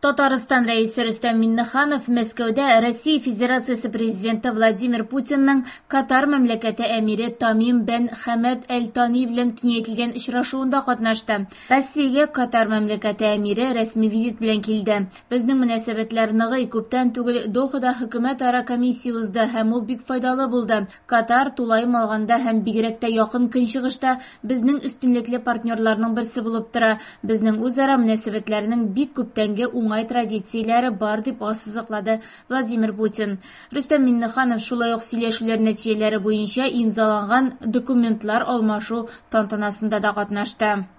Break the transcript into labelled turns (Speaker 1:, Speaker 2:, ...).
Speaker 1: Татарстан рәисе Рөстәм Миңнеханов Мәскәүдә Россия Федерациясе президенты Владимир Путинның Катар мәмләкәте әмире Тамим бен Хәмәд әл-Тани белән киңәйтелгән очрашуында катнашты. Россиягә Катар мәмләкәте әмире рәсми визит белән килде. Безнең мөнәсәбәтләр ныгый, күптән түгел Дохада хөкүмәт-ара комиссия узды һәм ул бик файдалы булды. Катар тулайым алганда һәм бигрәк тә якын көнчыгышта безнең өстенлекле партнерларның берсе булып тора. Безнең үзара мөнәсәбәтләрнең бик күптәнге уңай традицияләре бар дип ассызыклады Владимир Путин. Рөстәм Миңнеханов шулай ук сөйләшүләр нәтиҗәләре буенча имзаланган документлар алмашу тантанасында да катнашты.